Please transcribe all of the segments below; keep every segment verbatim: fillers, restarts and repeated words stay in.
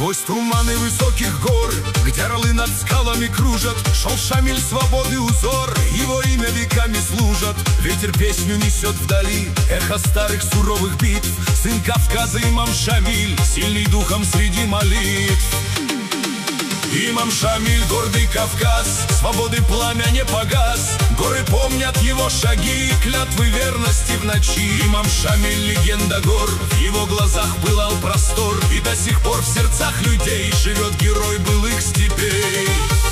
Сквозь туманы высоких гор, где орлы над скалами кружат, шел Шамиль свободы узор, его имя веками служат. Ветер песню несет вдали, эхо старых суровых битв. Сын Кавказа имам Шамиль, сильный духом среди молитв. Имам Шамиль, гордый Кавказ, свободы пламя не погас. Горы помнят его шаги, клятвы верности в ночи. Имам Шамиль, легенда гор, в его глазах пылал простор, и до сих пор в сердцах людей живет герой былых степей.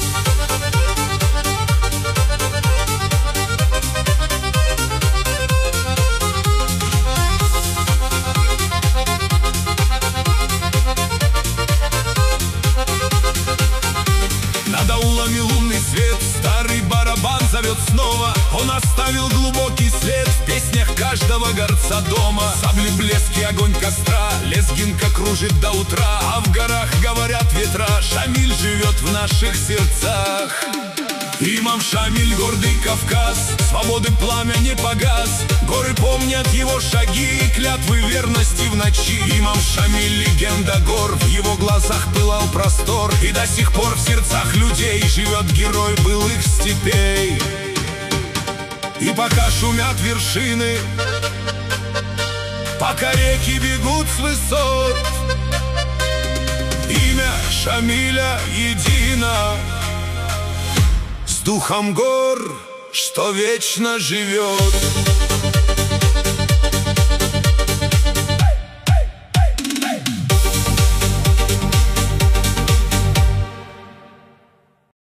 Над аулами лунный свет, старый барабан зовет снова. Он оставил глубокий след в песнях каждого горца дома. Сабли, блески, огонь костра, лезгинка кружит до утра. А в горах говорят ветра, Шамиль живет в наших сердцах. Имам Шамиль, гордый Кавказ, свободы пламя не погас. Горы помнят его шаги, клятвы верности в ночи. Имам Шамиль, легенда гор, в его глазах пылал простор, и до сих пор в сердцах людей живет герой былых степей. И пока шумят вершины, пока реки бегут с высот, имя Шамиля едино с духом гор, что вечно живет.